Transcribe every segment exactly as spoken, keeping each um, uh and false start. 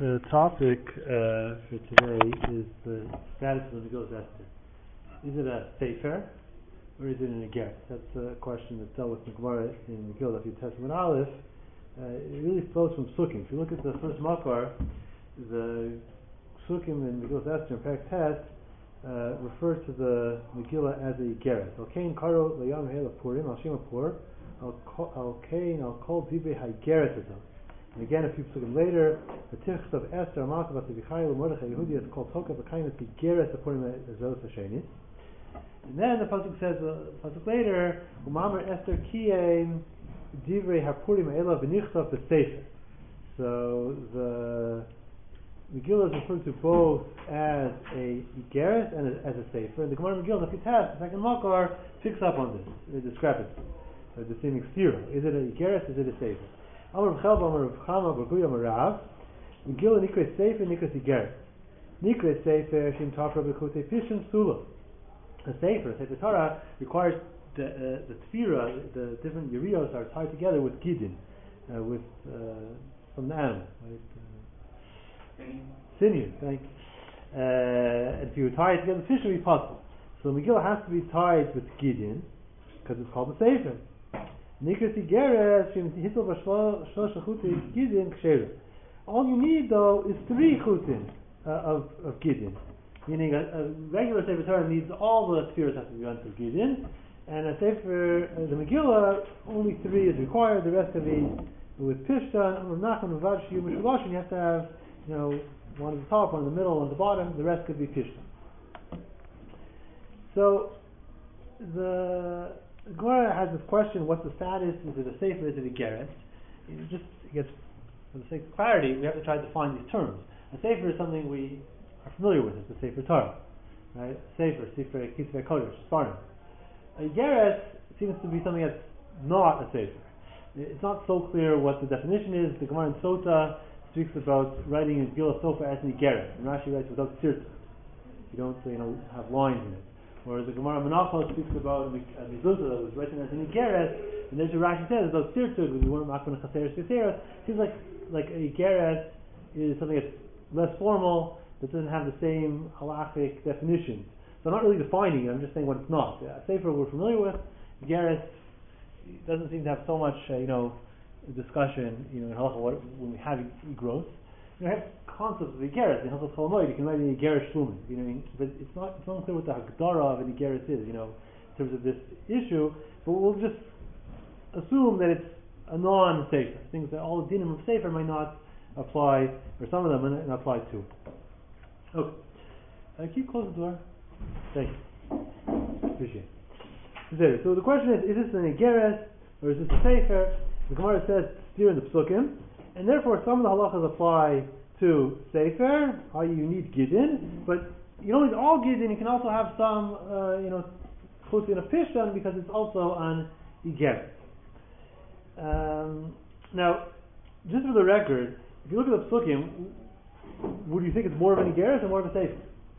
The topic uh, for today is the status of the Megillah Esther. Is it a sefer or is it an igeres? That's a question that's dealt with in the Gemara in Megillah Daf Testament Aleph. Uh, it really flows from Psukim. If you look at the first makar, the Psukim in Megillah Esther and Perek Tes uh, refer to the Megillah as a igeres. Al kain karo layam he'el purim al shema pur al kain al kol divrei haigeres azot. And again, a few psukim later, the Tichs of Esther, Amata, Vasivichai, Mordechai, Yehudi is called Toka, the kind of Tigeres, according to Zos Hashenis. And then the pasuk says, the pasuk later, Umamer Esther Kiyem Divrei Hapurim Ela V'nichtav B'Sefer. So the Megillah is referred to both as a Igeres and as a Sefer. The Gemara Megillah, the Fitas, the second Makar, picks up on this, the discrepancy, or the same exterior. Is it a Igeres? Is it a Sefer? Amar Rav Chelba, Amar Rav Chama, Barkuya, Amar Rav. Megillah Nikres Sefer, Nikres Igeres. Nikres Sefer, Shem Tafra B'Kutei Pishim Sula. A Sefer, a Sefer Torah, requires the, uh, the Tfira, the different Yerios are tied together with Gidin, uh, with uh, from the animal, right? Uh, Sinew, thank you. Uh, and if you tie it together, the fish will be possible. So Megillah has to be tied with Gidin, because it's called a Sefer. All you need though is three chutin uh, of, of Gidin, meaning a, a regular Sefer Torah needs all the spheres have to be done through Gidin, and a Sefer, uh, the Megillah, only three is required. The rest can be with Pishtan, Nachman, Vavshi, Mishulash, and you have to have, you know, one at the top, one in the middle, one at the bottom. The rest could be Pishtan. So the The Gemara has this question: what's the status? Is it a sefer? Is it a igeres? It just gets, for the sake of clarity, we have to try to define these terms. A sefer is something we are familiar with. It's the Sefer Torah, right? Sefer, sefer, kisvei kodesh, svarim. A igeres seems to be something that's not a sefer. It's not so clear what the definition is. The Gemara in Sota speaks about writing in Gila Sofa as an igeres, and Rashi writes without sirta. You don't, you know, have lines in it. Whereas the Gemara Menachos speaks about a mezuzah that was written as an igeres, and there's a Rashi says those sirtud, we weren't makban chaseres kaseres. Seems like like a igeres is something that's less formal, that doesn't have the same halachic definitions. So I'm not really defining it. I'm just saying what it's not. A sefer we're familiar with. Igeres doesn't seem to have so much uh, you know discussion you know in halacha what, when we have growth. You know, have concepts of igeres in Hilchos Cholamoid. You can write an igeres shlumin, you know, but it's not it's not clear what the hagdara of an igeres is, you know, in terms of this issue. But we'll just assume that it's a non-sefer, things that all the dinim of sefer might not apply, or some of them might not apply to. Okay, uh, can you close the door? Thank you. Appreciate it. So the question is: is this an igeres or is this a sefer? The Gemara says here in the Psukim. And therefore, some of the halachas apply to sefer, that is, you need gidin, but you don't need all gidin. You can also have some, uh, you know, chutin of pishtan because it's also an igeres. Um, now, just for the record, if you look at the psukim, would you think it's more of an igeres or more of a sefer?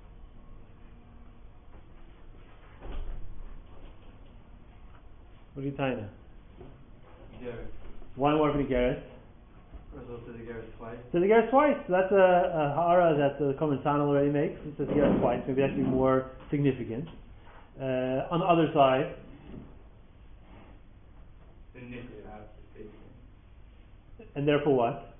What are you tying now? Igeres. Why more of an igeres? So the igeres twice. So the igeres twice. So that's a, a ha'ara that the Kohen Sanal already makes. It says igeres twice. Maybe actually more significant. Uh, on the other side, and therefore what?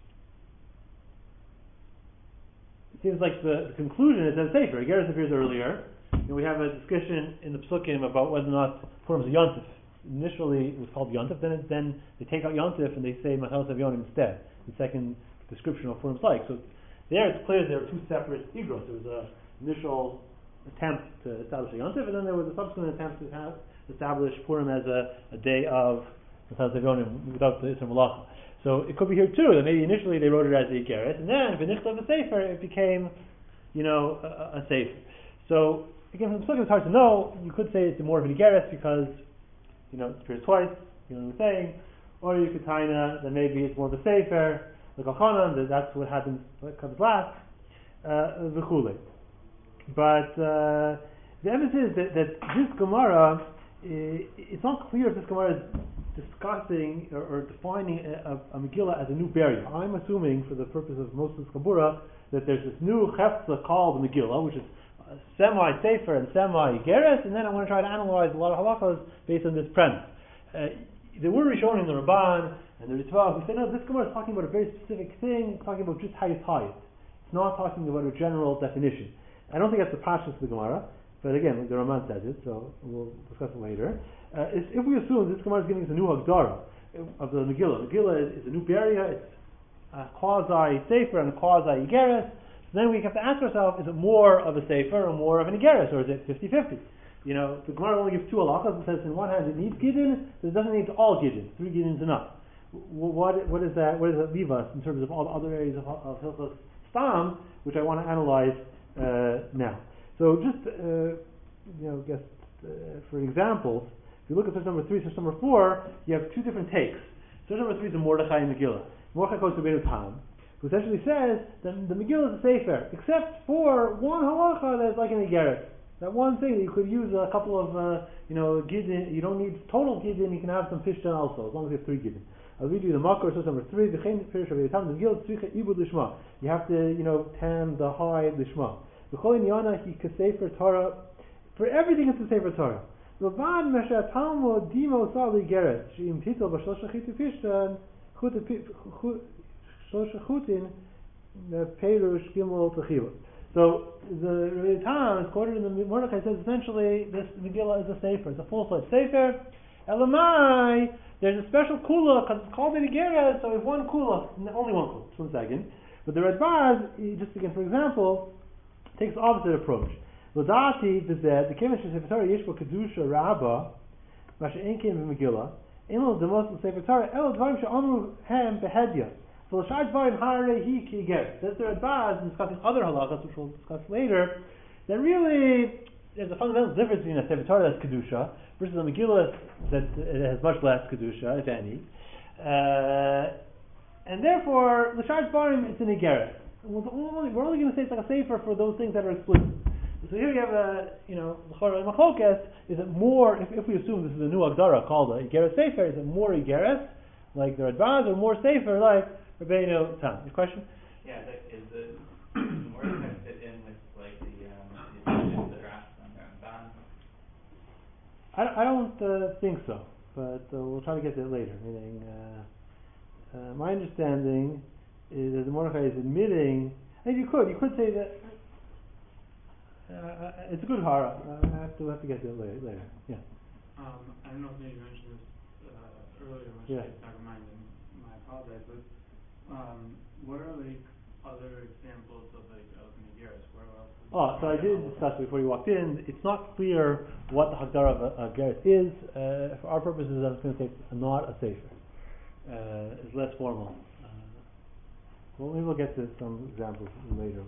It seems like the, the conclusion is that it's safer. Igeres appears earlier. And we have a discussion in the Psukim about whether or not Purim is a yontif. Initially it was called Yontif, then it, then they take out Yontif and they say Machalas Avyonim instead. The second description of Purim's like. So there it's clear there are two separate igros. There was an initial attempt to establish a Yontif, and then there was a subsequent attempt to have establish Purim as a, a day of Machalas Avyonim without the Isra Malacha. So it could be here too, that maybe initially they wrote it as a Igeres, and then if it of a Sefer, it became, you know, a, a Sefer. So again, from the Psukim it's hard to know. You could say it's more of an Igeres because you know, it appears twice, you know what I'm saying, or you could taina that maybe it's more of a sefer, like Al-Khanan, that that's what happens, what comes last, v'chulei. Uh, but uh, the emphasis is that, that this Gemara I, it's not clear if this Gemara is discussing or, or defining a, a, a Megillah as a new burial. I'm assuming, for the purpose of most of this Kabura, that there's this new Chefza called the Megillah, which is semi-Sefer and semi-Geres, and then I want to try to analyze a lot of halachas based on this premise. Uh, there were Rishonim in the Ramban and the Ritva who said, no, this Gemara is talking about a very specific thing, it's talking about just how you tie it. It's not talking about a general definition. I don't think that's the pashtus of the Gemara, but again, the Ramban says it, so we'll discuss it later. Uh, if we assume this Gemara is giving us a new Hagdara of the Megillah, Megillah is, is a new Beria, it's a quasi-Sefer and a quasi-Igeres, so then we have to ask ourselves, is it more of a Sefer or more of an Igeres, or is it fifty-fifty? You know, the Gemara only gives two halachas. It says, in one hand, it needs Gidin, but it doesn't need all Gidin. Three Gidin is enough. What, what, is that, what does that leave us in terms of all the other areas of, of Hilchos Stam, which I want to analyze uh, now? So just, uh, you know, guess uh, for examples, if you look at source number three, source number four, you have two different takes. Source number three is the Mordechai and Megillah. Mordechai goes to Beinu Tam, who essentially says that the Megillah is a Sefer, except for one halacha that's like an Igeres. That one thing that you could use a couple of, uh, you know, Gidin, you don't need total Gidin, you can have some Pishtan also, as long as you have three Gidin. I'll read you the Makar, source number three, V'chein Pirish of Beinu Tam, the Megillah Tzricha Ibud Lishma. You have to, you know, tan the high Lishma. V'chol Inyana Hi Kasefer Torah. For everything it's a Sefer Torah. L'vad Mesha Talmud Dimo Sali Geres Sheim Titol B'Shlosh Chitu Pishtan Shlosh Chutin Perush Gimel Techiva. So the Rebbe Tam is quoted in the Mordechai says essentially this Megillah is a Sefer. It's a full-fledged Sefer. Elamai, there's a special kula because it's called a Geres, so we have one kula, only one kula. Just one second. But the Radbaz, just again for example, takes the opposite approach. L'dati b'zeh, the kemesh Sefer Torah yesh bo kedusha rabba, masha ein kein b'Megillah, ein lo demos l'Sefer Torah, el dvarim she'amru hem behedya. So l'shar dvarim harei hi ki Geres. That's the Radbaz discussing other halachas, which we'll discuss later, that really there's a fundamental difference between a Sefer Torah that's kedusha versus a Megillah that it has much less kedusha, if any. Uh, and therefore, l'shar dvarim it's an Igeres. We're only, we're only going to say it's like a Sefer for those things that are explicit. So here you have a, you know, Machlokes, is it more, if, if we assume this is a new Agdara called a Igeres Sefer, is it more Igeres, like the Radbaz, or more Sefer, like Rabbeinu Tam? Your question? Yeah, the, is the, where does that fit in with, like, the, um, the draft on the Ramban? I, I don't uh, think so, but uh, we'll try to get to it later. Meaning, uh, uh, my understanding is that the Mordechai is admitting, and you could, you could say that uh, it's a good hara. Uh, I have to have to get to it later. later. Yeah. Um, I don't know if maybe you mentioned this uh, earlier, which Yeah. I never mind, and I apologize. But um, what are like other examples of like of Negeris? Where else? Oh, so I did discuss it before you walked in. It's not clear what the Hagdara of a, a Geras is. Uh, for our purposes, I'm just going to say it's not a Sefer. Uh, it's less formal. Uh, well, maybe we'll get to some examples later.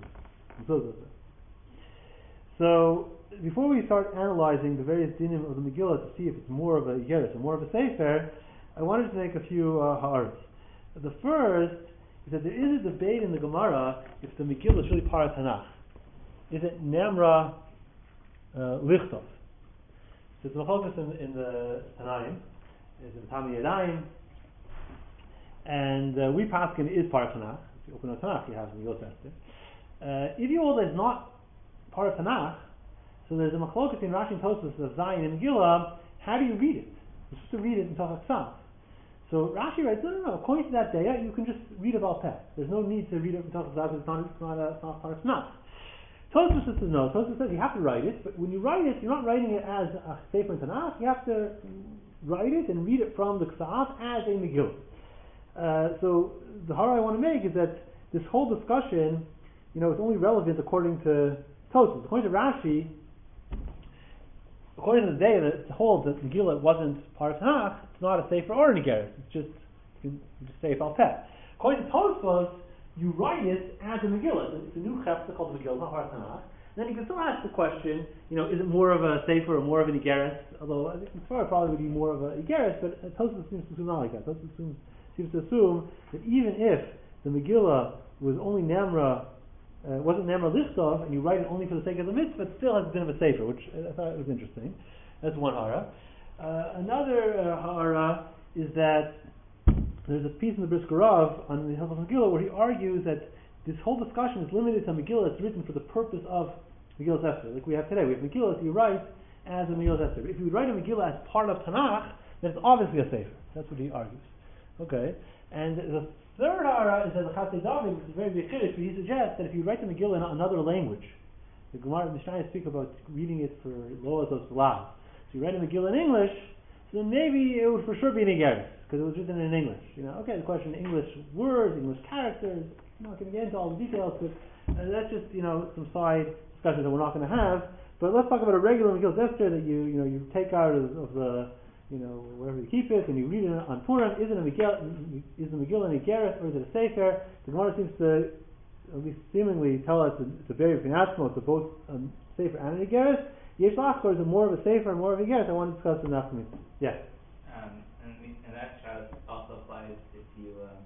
So, before we start analyzing the various dinim of the Megillah to see if it's more of a Geras or more of a Sefer, I wanted to make a few uh, ha'aros. The first is that there is a debate in the Gemara if the Megillah is really part of Tanakh. Is it Nemra uh, Lichtov? So it's Machlokes in, in the Tanaim, it's in Tami Yadayim, and uh, we paskin is part of Tanakh. If you open a Tanakh, you have the Megillah Esther. Uh, if you hold that it's not part of Tanakh, so there's a Machlokes in Rashi and Tosfos of Zion and Megillah. How do you read it? You're supposed to read it in Tachak Sav. So Rashi writes, no, no, no. According to that daya, you can just read about Peh. There's no need to read it in Tachak Sav. It's not, it's not, a, it's not part of Tanakh. Tosfos says no. Tosfos says you have to write it, but when you write it, you're not writing it as a Sefer in Tanakh. You have to write it and read it from the Ksav as a Megillah. Uh, so the hara I want to make is that this whole discussion, you know, is only relevant according to Tosfos. According to Rashi, according to the day that it holds that Megillah wasn't part of Tanakh, it's not a Sefer or a Negeris. It's just, you can just say Bal Peh. According to Tosfos, you write it as a Megillah. It's a new chefza called the Megillah, not part of Tanakh. Then you can still ask the question, you know, is it more of a Sefer or more of an Negeris? Although I think the Torah probably would be more of a Negeris, but Tosfos seems to assume not like that. Tosfos seems, seems to assume that even if the Megillah was only Nemra, uh, wasn't Nemra Lichtov, and you write it only for the sake of the mitzvah, it still has a bit of a Sefer, which I thought was interesting. That's one hara. Uh, another uh, ha'ara is that there's a piece in the Brisker Rav on the Hilchos Megillah where he argues that this whole discussion is limited to Megillah that's written for the purpose of Megillah Esther, like we have today. We have Megillah that you write as a Megillah Esther. If you write a Megillah as part of Tanakh, then it's obviously a sefer. That's what he argues. Okay, and the third ha'ara is that the Chatzei David, which is very big chiddush, but he suggests that if you write the Megillah in another language, the Gemara and Mishnah speak about reading it for laws of Salah. So you write a Megillah in English, so then maybe it would for sure be in Igeris, because it was written in English. You know, okay, the question: English words, English characters. I'm not going to get into all the details, but uh, that's just you know some side discussions that we're not going to have. But let's talk about a regular Megillah Esther that you you know you take out of, of the you know wherever you keep it and you read it on Purim. Is it a Megillah? Is the Megillah in Igeris or is it a sefer? The Gemara seems to at least seemingly tell us that it's a very financial. It's a both um, sefer and an Igeris. Yesh Lachkor is a more of a sefer and more of a Igeris. I want to discuss the Nafkamina. Yes. Um, and, we, and that shot also applies if you, um,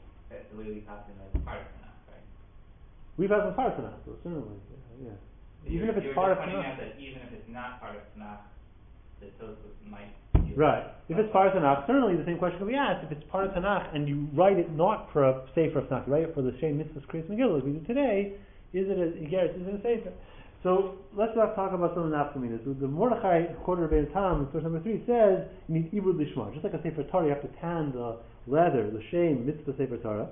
the way we pass in like part of Tanakh, right? We've had some part of Tanakh, so certainly, yeah. Even You're, if it's you're part of just pointing Tanakh. out that even if it's not part of Tanakh, the Tosfos might. Right. If it's part of Tanakh, certainly the same question can be asked. If it's part of Tanakh and you write it not for a sefer of Tanakh, you write it for the Shem Mitzvahs Kriyas Megillah, like we do today, is it a Igeris, is it a sefer? So let's not talk about some of the nafkaminas. So the Mordechai quarter of Bein Tam in source number three says you need ibud lishma. Just like a sefer Torah, you have to tan the leather, the Shem Mitzvah sefer Torah.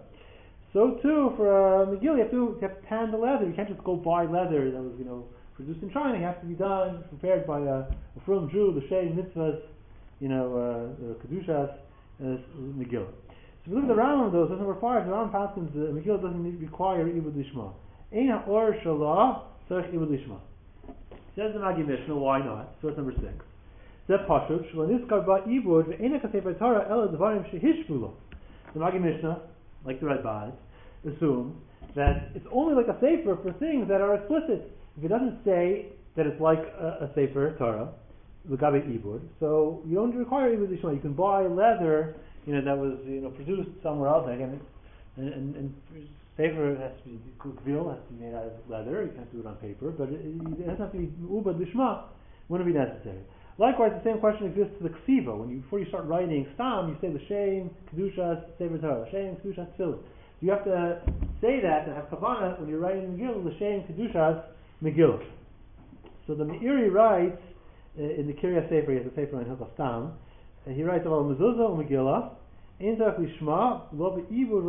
So too for a Megillah, you have to you have to tan the leather. You can't just go buy leather that was you know produced in China. You have to be done prepared by a, a from Jew, the Shem Mitzvahs, you know, uh, the Kedushas uh, Megillah. So if we look at the Rambam though, source number five, the Rambam passes the Megillah doesn't need, require ibud lishma. Ein ha'or shalah. Tzarich ibud lishma. Says the Magi Mishnah, why not? Source number six. Zeh pashut shlo nizkar ba ibud ve'eina kasefer Torah ela dvarim shehishvu lo. The Magi Mishnah, like the Radbaz, assumes that it's only like a sefer for things that are explicit. If it doesn't say that it's like a, a sefer Torah, l'gabe ibud, so you don't require ibud lishma. You can buy leather, you know, that was you know produced somewhere else, again, and and. and Sefer has to be kuvil, has to be made out of leather. You can't do it on paper, but it, it doesn't have to be ubad lishma. Wouldn't be necessary. Likewise, the same question exists to the ksiva. When you before you start writing stam, you say the shem kedushas sefer Torah, shem kedushas tefillin. You have to say that and have kavanah when you're writing Megillah, the shem kedushas Megillah. So the Meiri writes uh, in the Kiryas Sefer, he has a sefer on Hilchos Stam, and he writes about mezuzah and Megillah. Again, we're going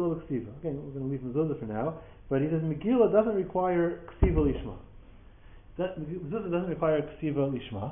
to leave mezuzah for now, but he says Megillah doesn't require ksiva lishma. That mezuzah doesn't require ksiva lishma.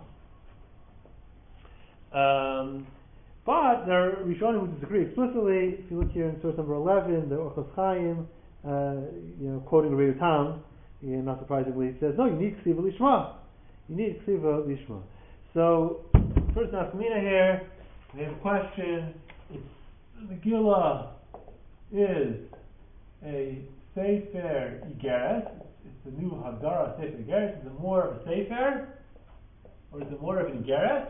Um, but there are Rishonim who disagree explicitly. If you look here in source number eleven, the Orchos Chaim, uh, you know, quoting Rabbi Tam, you know, not surprisingly, he says, no, you need ksiva lishma. You need ksiva lishma. So, first nafkamina here, we have a question. Megillah is a sefer Igeres. It's a new Hagdara sefer Igeres. Is it more of a sefer, or is it more of an Igeres?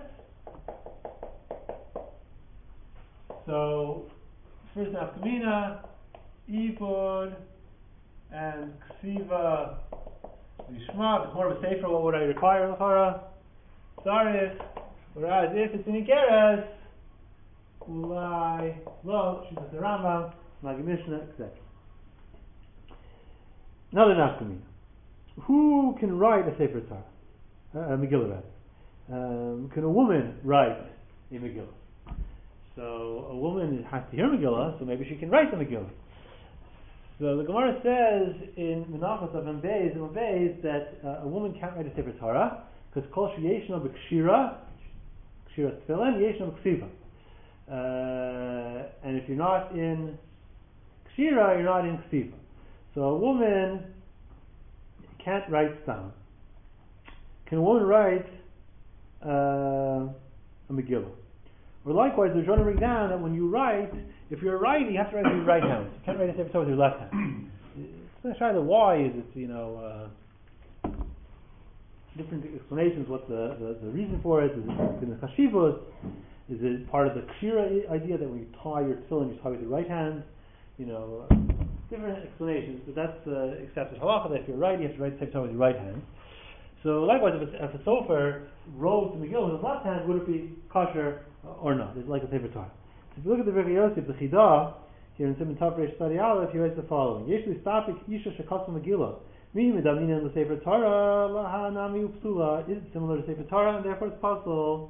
So, first nafkamina, ibud and ksiva lishma. If it's more of a sefer, what would I require? L'chara, zarif. Whereas if it's an Igeres, Ulai, Lo, Shitas the Rambam, Magi Mishnah, et cetera. Another nafkamina. Who can write a Sefer Torah? Uh, a Megillah, rather. Um, can a woman write a Megillah? So a woman has to hear Megillah, so maybe she can write the Megillah. So the Gemara says in Menachos of Beis, Beis that uh, a woman can't write a Sefer Torah because Kol Sheyeshna B'Kshira, Kshira Tefillin, Yeshna B'Ksiva. Uh, and if you're not in Kshira, you're not in Ksiva. So a woman can't write stam. Can a woman write uh, a Megillah? Or likewise, there's one to bring down that when you write, if you're writing, you have to write with your right hand. You can't write a Sefer Torah with your left hand. It's not sure the why is it, you know, uh, different explanations. What the, the, the reason for it is? Is it in the Chashivos? Is it part of the Kshira idea that when you tie your tefillin, you tie with your right hand? You know, uh, different explanations, but that's uh, accepted halacha that if you're right, you have to write Sefer Torah with your right hand. So likewise, if, it's, if a sofer wrote the Megillah with his left hand, would it be kosher or not? It's like a Sefer Torah. So if you look at the Birkei Yosef, the Chidah, here in Simon Tov Reish Study Aleph, he writes the following: Yesh l'stapik isha shekasa Megillah, mi medamina in the Sefer Torah laha nami upsula. Is it similar to Sefer Torah, and therefore it's possible?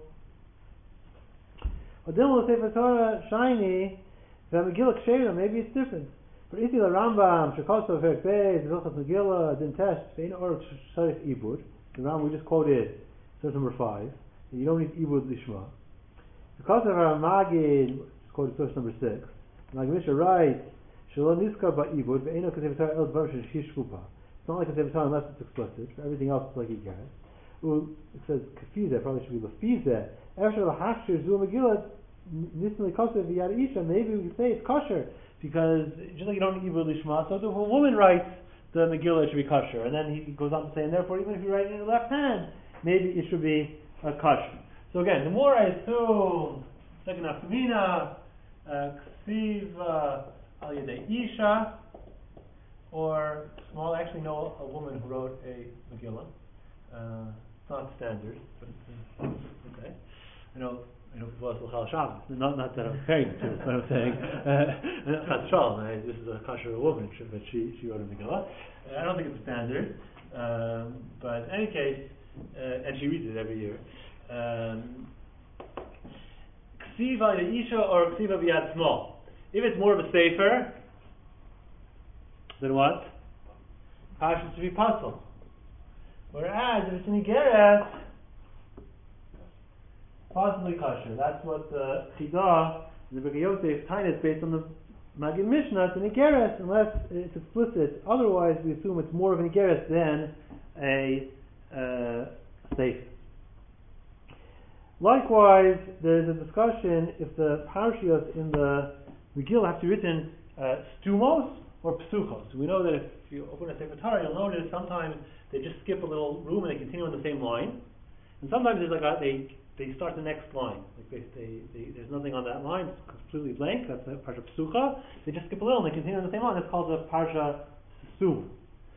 Adil the Sefer Torah shiny, the Megillah ksheira, maybe it's different. For isi la Rambam shekasa Perek Beis Hilchos Megillah din test vein or sharich ibud. The Rambam we just quoted, source number five. You don't need ibud lishma. Because of our Magid, quoted source number six. Magmisha writes, Shalom Niskar Ba'ibud, Ve'eno Kasev Torah El Dvar Shesh Shvupa. It's not like Kasev Torah unless it's explicit. For everything else, it's like Yigaris. It says Kafizeh, probably should be Lafizeh. After Lahashir Zu Megillah, Nisnei Kasev Yad Isha, maybe we can say it's kosher. Because just like you don't need Ibud Lishma, so if a woman writes the Megillah, it should be kosher. And then he goes on to say, and therefore, even if you write it in your left hand, maybe it should be a kosher. So again, the more I assume, second afkamina, ksiv al yedei isha, or small. I actually know a woman who wrote a Megillah. Uh, it's not standard, but it's, uh, okay. I know. I know people ask L'chal Shabbos. Not not that I'm comparing it to. That's what I'm saying. Chas Shalom. This is a kosher woman, but she she wrote a Megillah. Uh, I don't think it's a standard, um, but in any case, uh, and she reads it every year. Um, Ksiva Isha or Ksiva Biyad Small. If it's more of a sefer, then what? Pasha to be puzzle. Whereas if it's an Igeret, possibly kosher. That's what the Chidah, the Birkei Yosef, Tainis, based on the Magid Mishnah. It's an Igeret unless it's explicit. Otherwise, we assume it's more of an Igeret than a uh, sefer. Likewise, there is a discussion if the parashiyos in the Megillah have to be written uh, stumos or psuchos. We know that if you open a Sefer Torah, you'll notice sometimes they just skip a little room and they continue on the same line, and sometimes there's like a, they they start the next line. Like they, they, they there's nothing on that line; it's completely blank. That's the parsha psucha. They just skip a little and they continue on the same line. That's called the parsha sum.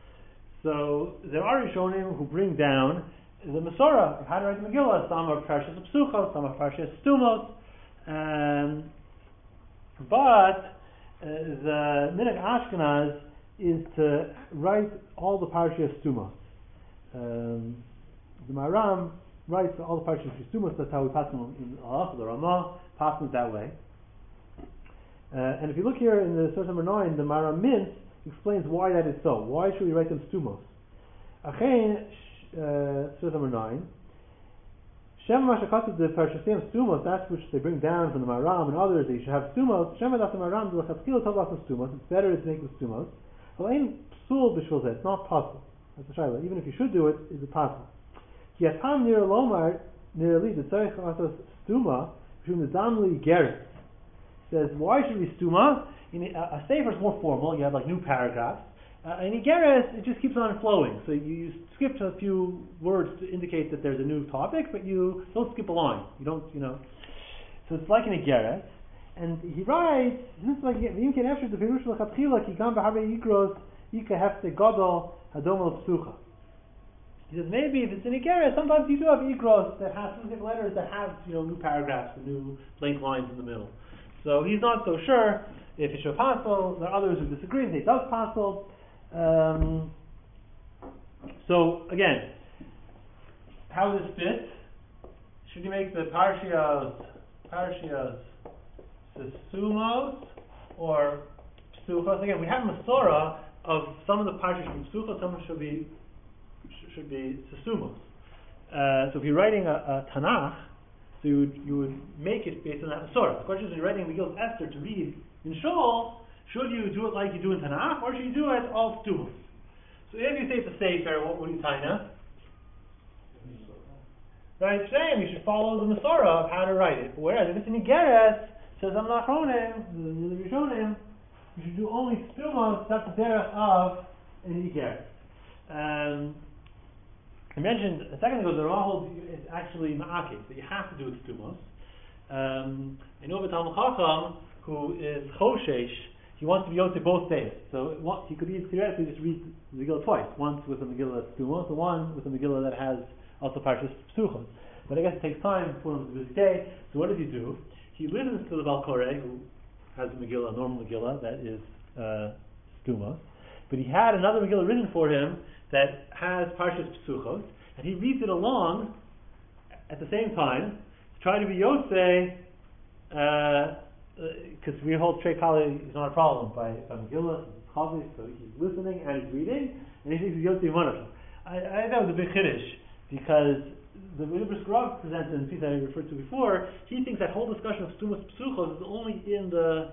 So there are Rishonim who bring down the Masorah of how to write the Megillah. Some are Parshas Psuchos, some are Parshas Stumos. Um, but uh, the Minhag Ashkenaz is to write all the Parshas Stumos. Um, the Maram writes all the Parshas Stumos. That's how we pass them in Allah. The Ramah passes it that way. Uh, and if you look here in the source number nine, the Maram Mintz explains why that is so. Why should we write them Stumos? Achein, Uh, source number nine. Shem Mashakativ the Parshasim Stumos, that's which they bring down from the Maram and others. They should have Stumos. Shem Adat the Maram the Lachatchil Tabas Stumos. It's better to make with Stumos. Well, ain't psul b'shvil zeh. It's not possible. That's the shayla. Even if you should do it, is it possible? Ki atam nir lomar nir li the tzarich asos stuma b'shum the damli geret. Says why should we stuma? In a, a sefer is more formal. You have like new paragraphs. Uh, in Igeres, it just keeps on flowing. So you, you skip a few words to indicate that there's a new topic, but you don't skip a line. You don't, you know. So it's like an Igeres. And he writes, this is like, V'imken efshir the Pirush l'chatchila ki gam b'harvei yikros yika hefte gadol hadom el psucha. He says maybe if it's an Igeres, sometimes you do have yikros that have specific letters that have, you know, new paragraphs and new blank lines in the middle. So he's not so sure if it should possible. There are others who disagree and say it does possible. Um, so again, how does this fit? Should you make the parshiyos parshiyos sesumos or psuchos? Again, we have Masorah of some of the parshiyos from psuchos, some should be should be sesumos. Uh, so if you're writing a, a Tanakh, so you would, you would make it based on that Masorah. The question is, when you're writing Megillah Esther to read in Shul, should you do it like you do in Tanakh, or should you do it all stumos? So if you say it's a sefer, what would you tie now? Right, saying you should follow the Masorah of how to write it. Whereas if it's in Igeres, says I'm not Chonim, the Rishonim, you should do only stumos. That's the derech of an Igeres. Um, I mentioned a second ago the Ramah holds it's actually ma'akid, that you have to do it stumos. Um, I know of a Talmud Chacham who is choshesh he wants to be Yotze both days. So it wa- he could eas- theoretically just read the Megillah twice, once with a Megillah Stumos, and one with a Megillah that has also Parshas Psuchos. But I guess it takes time for him to busy day. So what does he do? He listens to the Baal Koreh, who has a Megillah, a normal Megillah, that is uh, Stumos. But he had another Megillah written for him that has Parshas Psuchos, and he reads it along at the same time to try to be Yotze, because uh, we hold Trei Kali is not a problem by, by Megillah, it's Chavis, so he's listening and he's reading, and he thinks he's Yotze Yimanav. I, I think that was a big Kiddush, because the Rebbe Rav presents in the piece that I referred to before, he thinks that whole discussion of Stumas Psuchos is only in the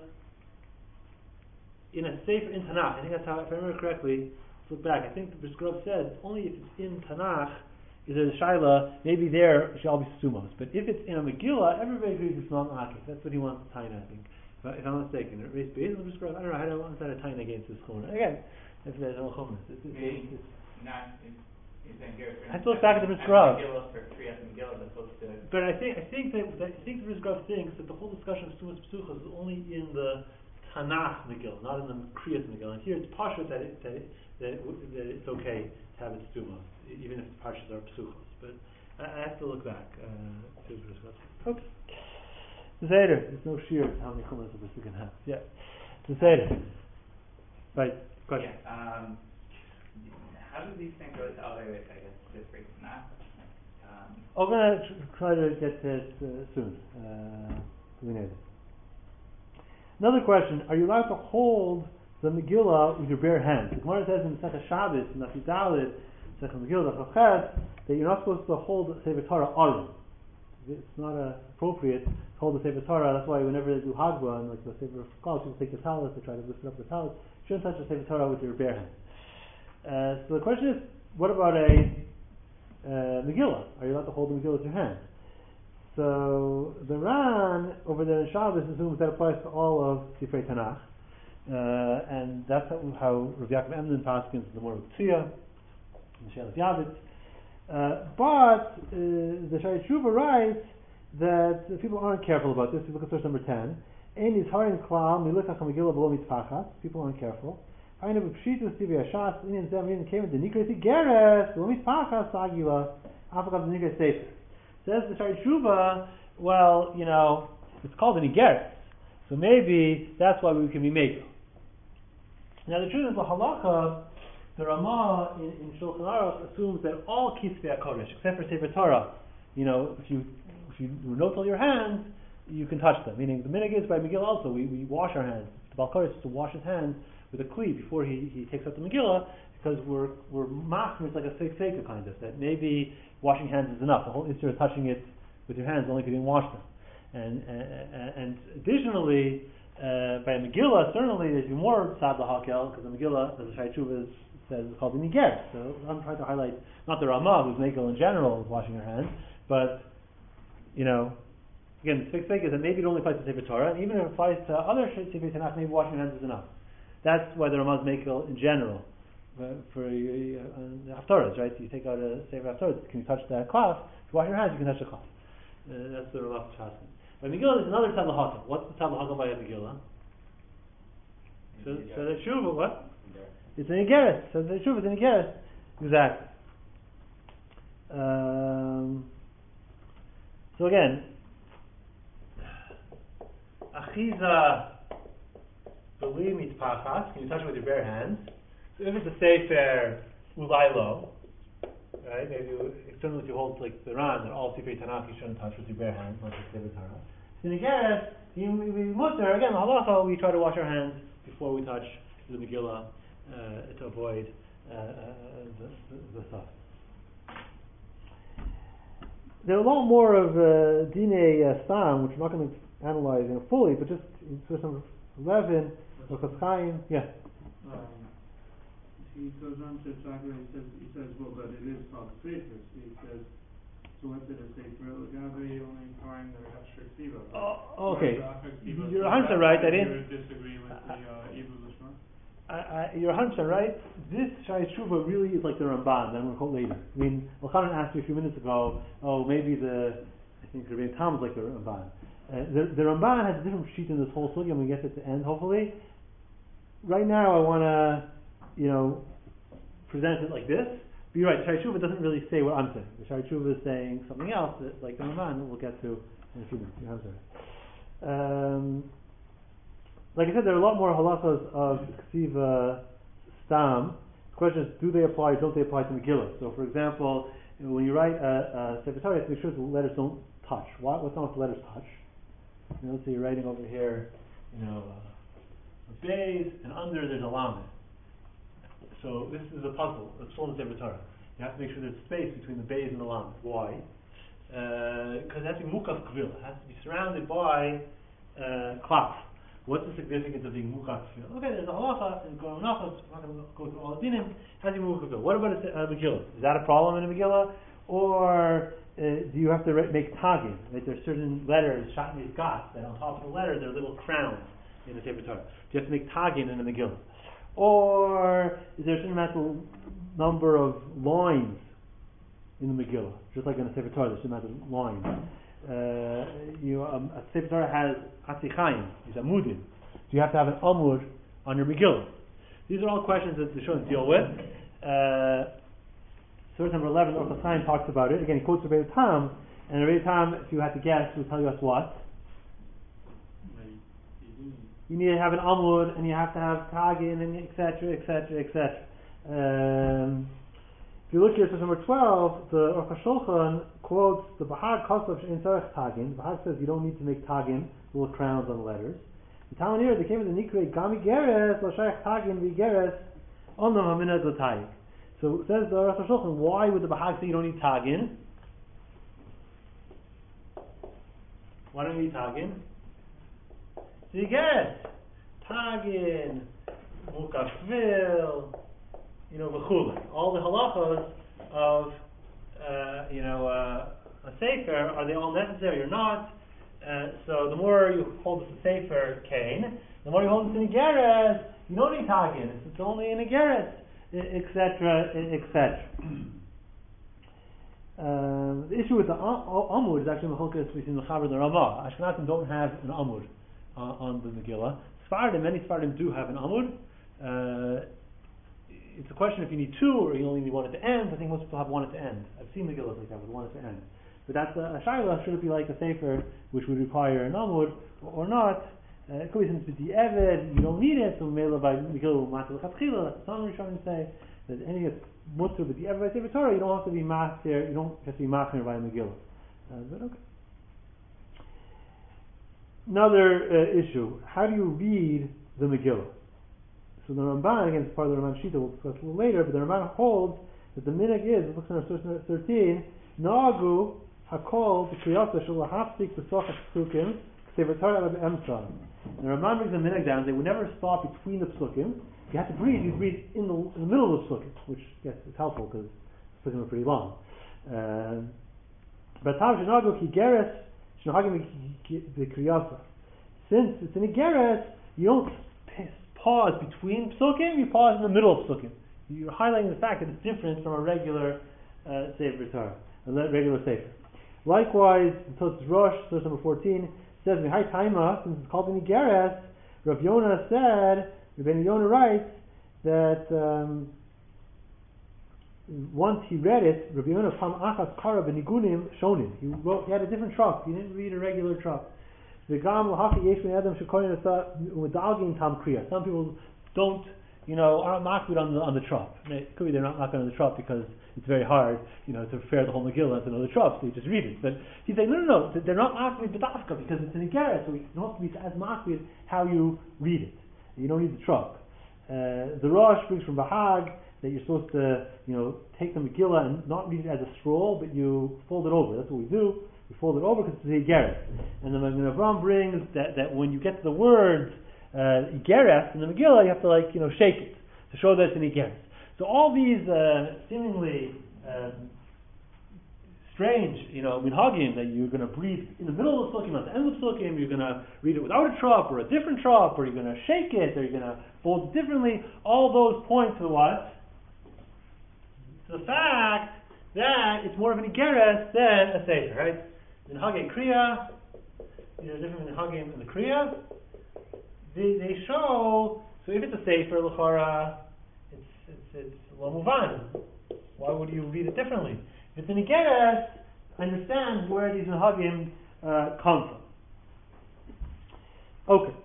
in a Sefer in Tanakh. I think that's how, if I remember correctly, let's look back. I think the Brisker Rav said only if it's in Tanakh is there a Shaila, maybe there it shall be Stumos. But if it's in a Megillah, everybody agrees it's not Akif. That's what he wants to tie in, I think. If, I, if I'm not mistaken. Based on the Brisker Rav, I don't know how to want to tie in against this corner. Again, if there's no Chumash. It's, it's, it's, it's, Not in, in I have to look back at the Brisker Rav. But I think I think that, that I think the Brisker Rav thinks that the whole discussion of Stumas Psuchos is only in the Tanakh Megillah, not in the Kriyas Megillah. And here it's Pashut that it, that, it, that, it, that it's okay to have it Stumos, even if the Pashas are Psuchos. But I, I have to look back uh, to the Brisker Rav. Okay. The Seder. There's no shear how many Chumash of this we can have. Yeah. The Seder. Right. Question. Yeah, um, how do these things go to other, I guess, this break Tanakh? Um, I'm going to try to get to it uh, soon. Uh, we need it. Another question: are you allowed to hold the Megillah with your bare hands? The Gemara says in Masechah Shabbos, in Nafis Daled, Masechah Megillah, Chachet, that you're not supposed to hold the Sefer Torah arum. It's not uh, appropriate to hold the Sefer Torah. That's why whenever they do Hagba and like the Sefer of Chal, people take the talis, they try to lift it up the talis. You shouldn't touch the Sefer Torah with your bare hands. Uh, so the question is, what about a uh, Megillah? Are you allowed to hold the Megillah with your hand? So the Ran over there in Shabbos assumes that applies to all of Sifrei Tanakh, uh, and that's how, how Rav Yaakov Emden paskins the Mor Tzia, the Shelas Yavitz. Uh, but uh, the Shai Tshuva writes that uh, people aren't careful about this. If you look at source number ten, Ein is harin klal milukach Megillah below mitzpachas. People aren't careful. Ein of pshitus tivei hashas inin zem inin came the nikra tigeres below mitzpachas agila afagav the nikra sefer. Says the Shai Tshuva, well, you know, it's called an Igeres, so maybe that's why we can be made. Now the truth is, the halacha, the Ramah in, in Shulchan Aruch assumes that all Kisvei HaKodesh, except for Sefer Torah, you know, if you if you note all your hands, you can touch them. Meaning the minhag is by Megillah also, we, we wash our hands. The Baal Koreh is to wash his hands with a kli before he, he takes out the Megillah, because we're we're machmir, it's like a seika kind of, that maybe washing hands is enough. The whole issue of touching it with your hands only if you didn't wash them. And and, and additionally, uh, by a Megillah, certainly there's more tzad lahakel, because the Megillah, as the Shai Tshuva says, is called the Niger. So I'm trying to highlight not the Ramah, who's Mekel in general is washing her hands, but, you know, again, the fixed is that maybe it only applies to Sefer Torah, and even if it applies to other Sefer Tanakh, maybe washing your hands is enough. That's why the Ramah is Mekel in general. Uh, for uh, uh, Haftarahs, right? You take out a Sefer Haftarahs, can you touch the cloth? If you wash your hands, you can touch the cloth. Uh, that's the Ramah Chassan. By Megillah, there's another Tzad L'Hakal. What's the Tzad L'Hakal by a Megillah? So, so the Shuvah, what? It's an Igeres. So the Shuvah is an Igeres. Exactly. Um, so again, Achiza B'li Mitpachas, can you touch it with your bare hands? So if it's a Sefer Ulaylo, right, maybe certainly if you hold like the Ran, that all Sefer Tanakh you shouldn't touch with your bare hands, not just Sefer Torah. So in Igeres, you mutter, again, the halacha, we try to wash our hands before we touch the Megillah uh, to avoid uh, uh, the, the, the stuff. There are a lot more of uh, Dinei uh, Stam, which we're not going to analyze you know, fully, but just in source number eleven, Chofetz Chaim, yeah. Um, he goes on to talk about, he says, he says, well, but it is called Sefer. So he says, so what did it say? For Lagabe only find the Hashir Ksiva. Oh, okay. You're one hundred percent right. I didn't disagree with the uh, Ibn Lishma. I, I, you're one hundred percent right. This Shai Tshuva really is like the Ramban that I'm going to quote later. I mean, Elchanan asked me a few minutes ago, oh, maybe the, I think Rabbi Tam is like the Ramban. Uh, the, the Ramban has a different sheet in this whole study. I'm going to get to the end, hopefully. right now I want to, you know, present it like this. But you're right, Shari Tshuva doesn't really say what I'm saying. The Shari Tshuva is saying something else, that, like the Ramban, that we'll get to in a few minutes. I'm sorry. Um, like I said, there are a lot more halachas of Ksiva Stam. The question is, do they apply or don't they apply to Megillah? So, for example, when you write a, a Sefer Torah, you have to make sure the letters don't touch. Why, what's not the letters touch? You know, let's say you're writing over here, you know, uh, a Beis, and under there's a Lamed. So this is a puzzle. It's full of Sefer Torah. You have to make sure there's space between the Beis and the Lamed. Why? Because uh, it has to be Mukaf Kvil. It has to be surrounded by uh, Klaf. What's the significance of being Mukaf Kvil? Okay, there's a halacha in Kohen Nachos. I'm not going to go through all the dinim. It has to be Mukaf Kvil. What about a, a Megillah? Is that a problem in a Megillah? Or uh, do you have to re- make tagim? Right? There's certain letters, Shatnez Gat, that on top of the letter there are little crowns in the Sefer Torah. Do you have to make tagim in a Megillah? Or is there a certain amount of number of lines in the Megillah? Just like in a Sefer Torah, there's a certain amount of lines. Uh, you, um, a Sefer Torah has Atzichayim, these Amudim. Do you have to have an Amud on your Megillah? These are all questions that the Shulchan deal with. Uh, Source number eleven, Orchos Chaim talks about it. Again, he quotes Rebbe Tam, and Rebbe Tam, if you had to guess, would tell you us what? You need to have an Amud, and you have to have Tagin, and et cetera, et cetera, et cetera. Um, if you look here at source number twelve, the Aruch HaShulchan quotes the Bahag Koslav Shein Tzarech Tagin. The Bahag says you don't need to make Tagin, little crowns on the letters. The Talmud here, they came with the Nikrei Gami Geres, L'Shayach Tagin V'Geres, Onam Haminad L'Tayik. So it says the Aruch HaShulchan, why would the Bahag say you don't need Tagin? Why don't you need Tagin? So you get Tagin, Mukafil, you know, V'chulei. All the halachos of, uh, you know, uh, a Sefer, are they all necessary or not? Uh, so the more you hold it to Sefer Kain, the more you hold it to Nigeres, you don't need Tagin. It's, it's only in Nigeres, et cetera, et cetera. Um, the issue with the Amud is actually Mechilkas between the Chaver and the Ramah. Ashkenazim don't have an Amud Uh, on the Megillah. Sfardim, many Sfardim do have an Amud. Uh, it's a question if you need two or you only need one at the end. I think most people have one at the end. I've seen Megillahs like that with one at the end. But that's a, a Shaila. Should it be like a Sefer which would require an Amud or, or not? Uh, it could be since with the Eved, you don't need it. So Mela by Megillah Matzah L'Chatchila. Some Rishonim say that any Mutter with the Eved by Sefer Torah, you don't have to be Matzah. You don't have to be Machner by Megillah. Uh, but okay. Another uh, issue, how do you read the Megillah? So the Ramban, again, it's part of the Ramban Shita, we'll discuss a little later, but the Ramban holds that the minhag is, it looks in our source thirteen, Na'agu hakol b'kriyasa shel hafzik b'soch ha'psukim k'sefer Torah b'emtzah. The Ramban brings the minhag down, they would never stop between the psukim. If you had to breathe, you'd breathe in the, in the middle of the psukim, which, yes, is helpful because the psukim are pretty long. Um, but Tav shenagu ki geres since it's in a geres, you don't pause between psukim, you pause in the middle of psukim. You're highlighting the fact that it's different from a regular uh, Sefer Torah, a regular Sefer. Likewise, Tosfos Rosh, source number fourteen, says, Mihai Taima, since it's called in a geres, Rav Yonah said, Rabbeinu Yonah writes, that um, once he read it, Rabbi Yonah Pam Achas Kara Benigunim Shonim. He wrote. He had a different truck. He didn't read a regular truck. Some people don't, you know, aren't makbid on the on the truck. It could be they're not makbid on the truck because it's very hard, you know, to prepare the whole Megillah to know the truck, so you just read it. But he's saying, no, no, no, they're not makbid b'dafka because it's in a gerah, so you don't have to be as makbid how you read it. You don't need the truck. Uh, the Rosh brings from Bahag that you're supposed to, you know, take the Megillah and not read it as a scroll, but you fold it over. That's what we do. We fold it over because it's a Igeres. And the Magen Avraham brings that, that when you get to the words uh, Igeres in the Megillah, you have to, like, you know, shake it to show that it's an Igeres. So all these uh, seemingly um, strange, you know, minhagim that you're going to breathe in the middle of the psukim, at the end of the psukim, you're going to read it without a trop or a different trop, or you're going to shake it, or you're going to fold it differently. All those point to what? To the fact that it's more of an igeres than a sefer, right? Minhagim kriya, these are different minhagim in the kriya. They, they show So if it's a sefer l'chora, it's it's it's lo muvan. Why would you read it differently? If it's an igeres, understand where these minhagim uh, come from. Okay.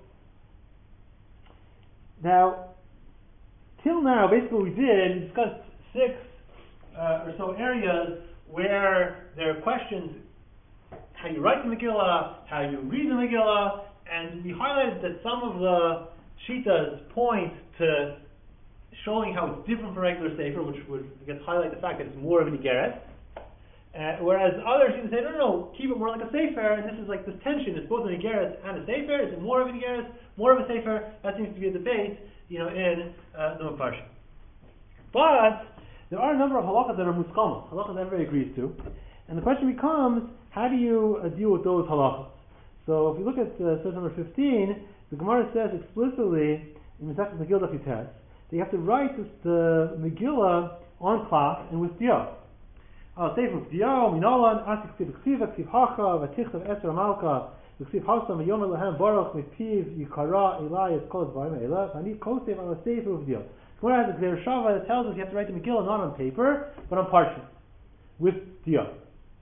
Now, till now, basically what we did, we discussed six uh, or so areas where there are questions: how you write the Megillah, how you read the Megillah, and we highlighted that some of the shitas point to showing how it's different from regular sefer, which would, I guess, highlight the fact that it's more of an igeret. Uh, whereas others seem to say, no, no, no, keep it more like a sefer, and this is like this tension. It's both an igeret and a sefer. Is it more of an igeret, more of a sefer? That seems to be a debate, you know, in uh, the Meparsha. But there are a number of halachas that are muskama, halachas that everybody agrees to, and the question becomes, how do you uh, deal with those halachas? So if you look at uh, source number fifteen, the Gemara says explicitly in Masechet Megillah Daf Yutes that you have to write this, the Megillah on cloth and with diyo. I'll say with diyo, minolan, asik ksiv ksiv, ksiv hacha, vatichtav esra malka, ksiv hasa, miyomer lehem baruch, mipiv, yikara, elai, es kol dvarim eila, v'ani kosev al sefer with diyo. Gemara has a Gzer Shava that tells us you have to write the Megillah not on paper, but on parchment, with diyo.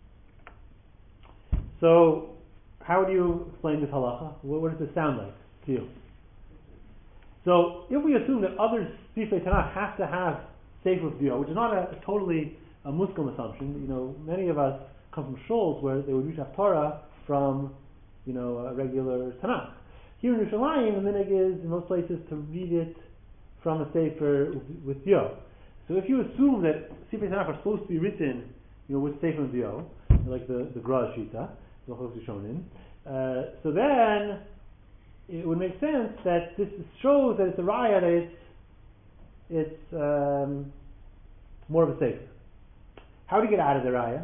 So, how do you explain this halacha? What, what does this sound like to you? So, if we assume that other Sifrei Tanakh have to have Sefer Diyo, which is not a, a totally a Muslim assumption, you know, many of us come from shuls where they would read Torah from, you know, a regular Tanakh. Here in Yerushalayim, the minhag is in most places to read it from a Sefer with, with Diyo. So, if you assume that Sifrei Tanakh are supposed to be written, you know, with Sefer Diyo, like the the Gra Shita, Uh, so then it would make sense that this shows that it's a raya, that it's, it's um, more of a sefer. How do you get out of the raya?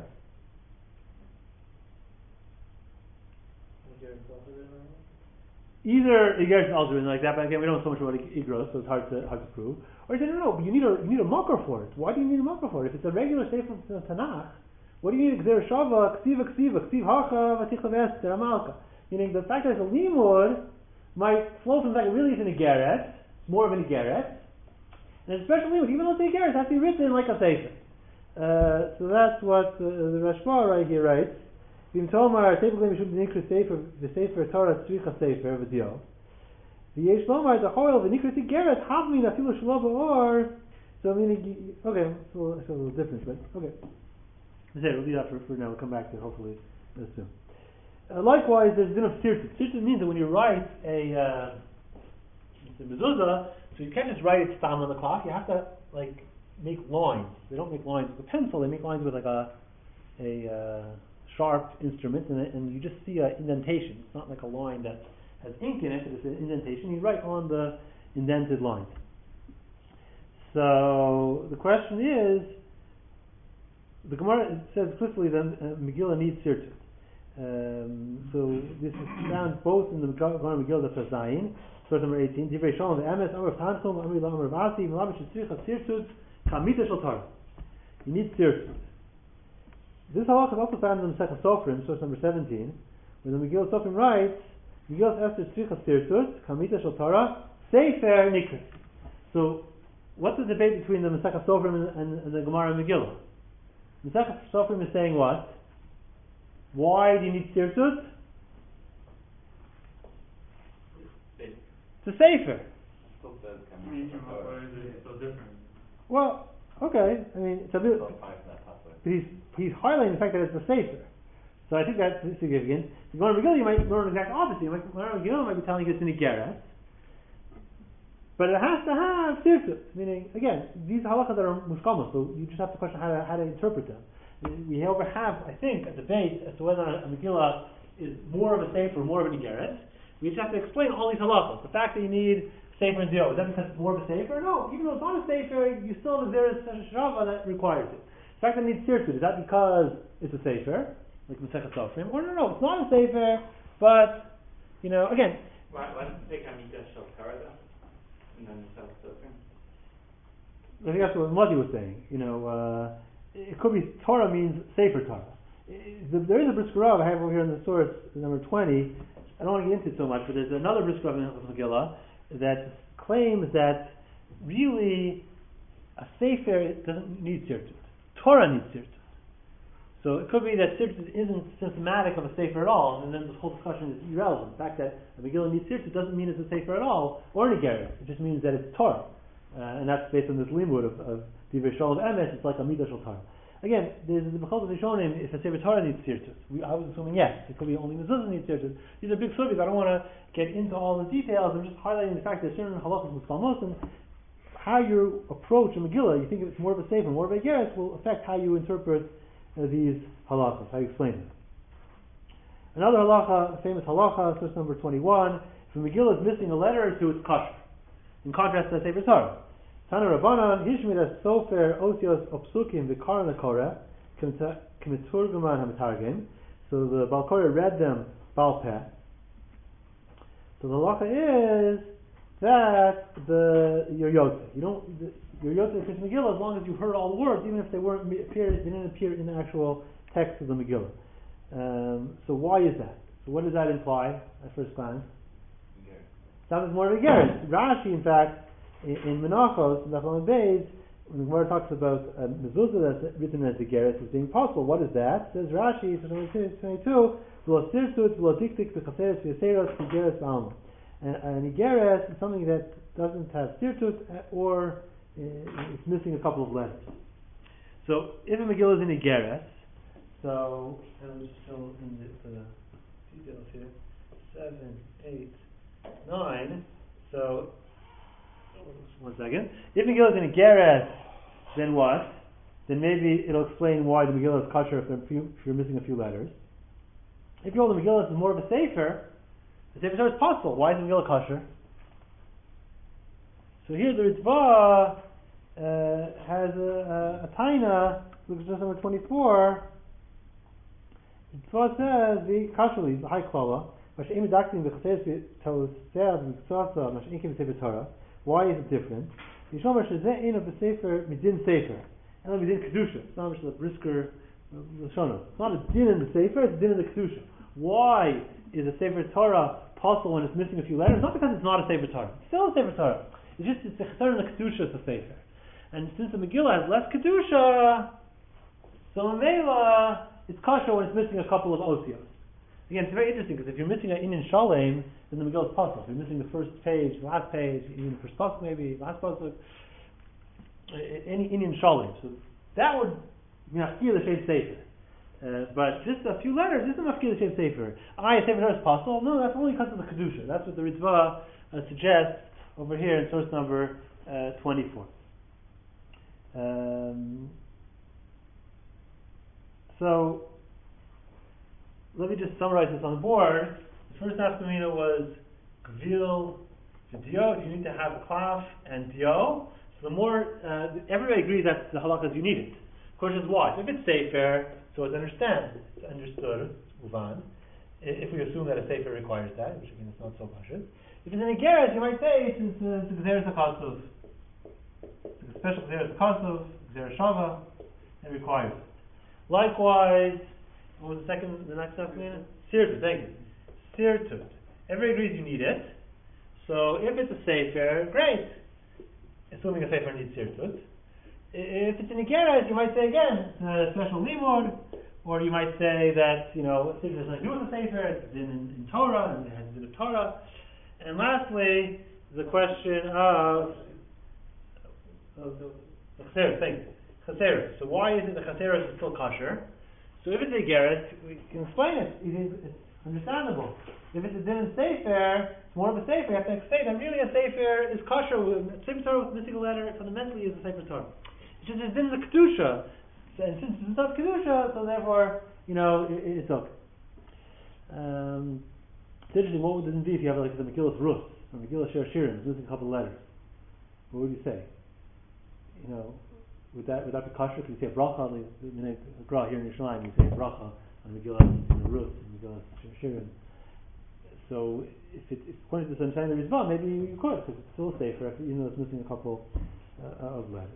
Either Igeres also written like that, but again we don't know so much about Igros, so it's hard to hard to prove. Or you say no, no, but you need a you need a makar for it. Why do you need a makar for it? If it's a regular sefer from Tanakh, what do you need? Gzer Shava, Ksiva, Ksiva, Ksiv Hacha, Vatichtav Ester, Amalka. Meaning the fact that it's a limud might flow from the fact that it really is an igeret, more of an igeret, and especially limud, even though it's an igeret, it has to be written like a sefer. Uh, so that's what uh, the Rashba right here writes. Vim Tomar, typically we should be nikra sefer, the sefer Torah tzricha sefer v'dio. The Yesh Lomar, the hoil, the nikra igeret, havmin afilu shalom or. So meaning, okay, so it's a little different, but okay. That's it, we'll do that for, for now. We'll come back to it hopefully soon. Uh, likewise, there's din of sirtut. Sirtut means that when you write a uh, mezuzah, so you can't just write it stam on the cloth. You have to like make lines. They don't make lines with a pencil. They make lines with like a a uh, sharp instrument, and, and you just see an indentation. It's not like a line that has ink in it. It's an indentation. You write on the indented lines. So the question is, the Gemara says explicitly that uh, Megillah needs sirtut. Um, so this is found both in the Gemara Megillah Daf Zayin, source number eighteen. Divrei Shalom ve'emes amar v'tanchum amri la'amar v'asi v'lavish tzricha sirtut chamita shel Torah. You need sirtut. This halach is also found in the Masechet Sofrim, source number seventeen, where the Megillah Sofrim writes, Megillah Esther tzricha sirtut chamita shel Torah sefer nikra. So what's the debate between the Masechet Sofrim and, and, and the Gemara Megillah? Masechet Sofrim is saying what? Why do you need sirtut? It's a sefer. Still says I mean, why is it so different? Well, okay. I mean, it's a bit. But he's he's highlighting the fact that it's a sefer. So I think that's significant. If you go to Megillah, you might learn the exact opposite. You might learn Megillah might be telling you it's an igeret, but it has to have sirtut. Meaning, again, these halachas are muskama, so you just have to question how to how to interpret them. We however have, I think, a debate as to whether a Megillah is more of a sefer or more of an igeret. We just have to explain all these halachas. The fact that you need sefer and diyo, is that because it's more of a sefer? No, even though it's not a sefer, you still have a Gzer Shava that requires it. The fact that it needs sirtut, is that because it's a sefer, like Masechet Sofrim? Or no, no, it's not a sefer, but, you know, again. Why, why don't you take Amita Shel Torah then? And then Masechet Sofrim? I think that's what Mati was saying. You know, uh, it could be Torah means sefer Torah. There is a Brisker Rav I have over here in the source, number twenty. I don't want to get into it so much, but there's another Brisker Rav in Megillah that claims that really a sefer doesn't need sirtut. Torah needs sirtut. So it could be that sirtut isn't symptomatic of a sefer at all, and then the whole discussion is irrelevant. The fact that a Megillah needs sirtut doesn't mean it's a sefer at all, or an igeres. It just means that it's Torah, uh, and that's based on this limud of, of Divrei Shalom Emes. It's like a midah shel Torah. Again, there's the Bechol Rishonim. If a sefer Torah needs sirtut, we, I was assuming yes. It could be only mezuzah needs sirtut. These are big sugyas. I don't want to get into all the details. I'm just highlighting the fact that certain halachas muskal and how you approach a Megillah, you think it's more of a sefer, more of a igeres, will affect how you interpret uh, these halachas, how you explain them. Another halacha, famous halacha, source number twenty-one, if a Megillah is missing a letter or two, it's kosher. In contrast to a sefer Torah. Tana Rabbana, Hishmid as Sofer Osios Opsukim V'Karan L'Koreh K'miturguman HaMetargim. So the Baal Koreh read them Baal Peh. So the halacha is that the your Yotze, you don't the, your Yotze is Megillah as long as you heard all the words, even if they weren't appeared, they didn't appear in the actual text of the Megillah. Um, so why is that? So what does that imply at first glance? Sounds more of a Igeres. Rashi, in fact, in, in Menachos, in Dafon Beis, when the Gemara talks about a mezuzah that's written as Igeres as being possible, what is that? Says Rashi, twenty-two, V'lo sirtut, v'lo diktik, v'chaseres, v'yaseros, v'Igeres b'alma. An Igeres is something that doesn't have sirtut, or uh, it's missing a couple of letters. So, if a Megillah is an Igeres, so, and I'm just fill in the, the details here, seven, eight, nine, so, one second. If Megillah is in a Geres, then what? Then maybe it'll explain why the Megillah is kosher if, if you're missing a few letters. If you hold the Megillah is more of a sefer, the sefer Torah is possible. Why is the Megillah kosher? So here the Ritva uh, has a, a, a taina, look at number twenty-four. The Ritva says, the kashrli, the high klala, why is it different? It's not much a brisker It's not a din in the sefer, it's a din in the kedusha. Why is a sefer Torah possible when it's missing a few letters? Not because it's not a sefer Torah. It's still a sefer Torah. It's just it's a cheser in the kedusha, it's a sefer. And since the Megillah has less kedusha, so Mela, it's kosher when it's missing a couple of osios. Again, it's very interesting because if you're missing an inyan shalem, then the Megillah is possible. If you're missing the first page, the last page, even the first pasuk maybe, last pasuk, any inyan shalem. So that would be mafkir the shem sefer. Uh, but just a few letters isn't mafkir the shem sefer. I, a sefer Torah is possible. No, that's only because of the kedusha. That's what the Ritva uh, suggests over here in source number uh, twenty-four. Um, so. Let me just summarize this on the board. The first nafkamina was gvil v'dio. You need to have a klaf and dio. So the more, uh, everybody agrees that the halakas you need it. The question is why. So if it's sefer, so it's understand, it's understood, it's uvan. If we assume that a sefer requires that, which again is not so pashut. If it's in a geras, you might say it's a gzeres hakasuv. It's a special gzeres hakasuv, gzeres shava, it requires it. Likewise, what was the second, the next step? Sirtut, thank you. Sirtut. Everybody agrees you need it. So if it's a sefer, great. Assuming a sefer needs sirtut. If it's in a geras, you might say again, it's a special limud, or you might say that, you know, sefer has nothing to do with the sefer, it's in, in, in Torah, and it has to do with Torah. And lastly, the question of, of the, the chaser, thank you. Chaser. So why is it the chaser is still kosher? So if it's a Geras, we can explain it. It's understandable. If it's a din and sefer, it's more of a sefer. You have to say that really a sefer is kosher. A sefer Torah with missing a letter fundamentally is a sefer Torah. It's just a din the kedusha, and since it's not kedusha, so therefore, you know, it, it's okay. Um, it's interesting. What would it be if you have like the Megillah Rus, or Megillah Shir Shirim, missing a couple of letters? What would you say? You know. Would that, would that be kosher? If you say bracha, like the Gra here in Yerushalayim, you say bracha on Megillah in the Rus, and Megillah Shirim. So, if it, if according to the understanding of the Rizvah, maybe you could, because it's still safer, even though it's missing a couple uh, of letters.